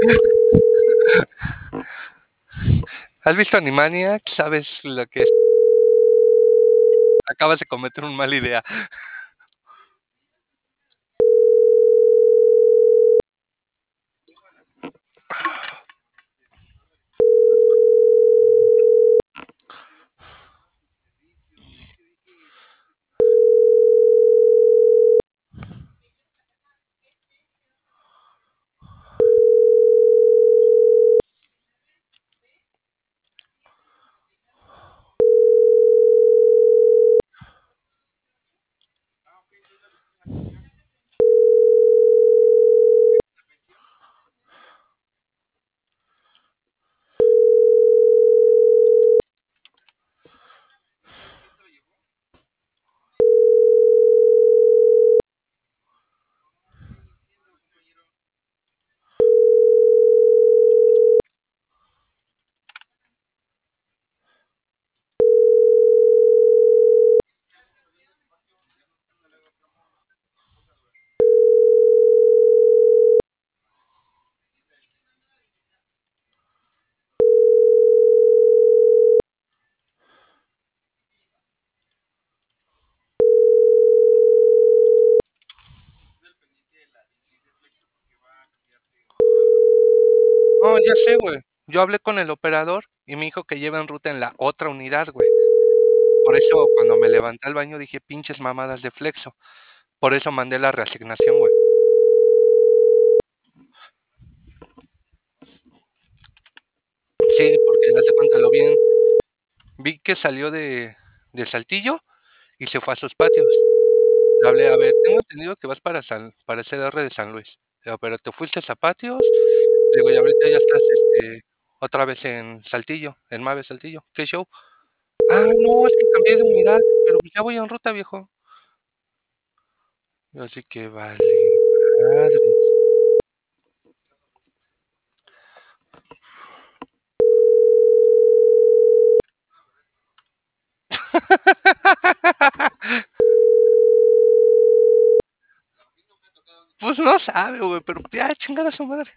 ¿Has visto Animaniacs? ¿Sabes lo que es? Acabas de cometer un mala idea. No, ya sé, güey. Yo hablé con el operador y me dijo que lleva en ruta en la otra unidad, güey. Por eso, cuando me levanté al baño dije: "Pinches mamadas de Flexo". Por eso mandé la reasignación, güey. Sí, porque haz de cuenta, vi que salió de Saltillo y se fue a sus patios. Le hablé: "A ver, tengo entendido que vas para CDR de San Luis. Digo, pero te fuiste a Patios". Digo: "Y ahorita ya estás, otra vez en Saltillo, en Mave Saltillo, ¿qué show?". "Ah, no, es que cambié de unidad, pero pues ya voy en ruta, viejo". Yo así que vale madres. Pues no sabe, güey, pero ya chingar a su madre.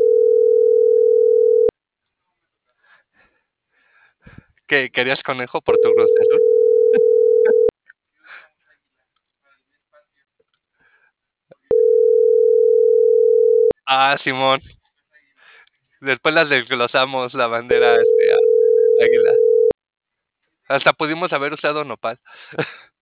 ¿Qué, querías conejo por tu Cruz Azul? Ah, simón. Después las desglosamos la bandera, águila. Hasta pudimos haber usado nopal.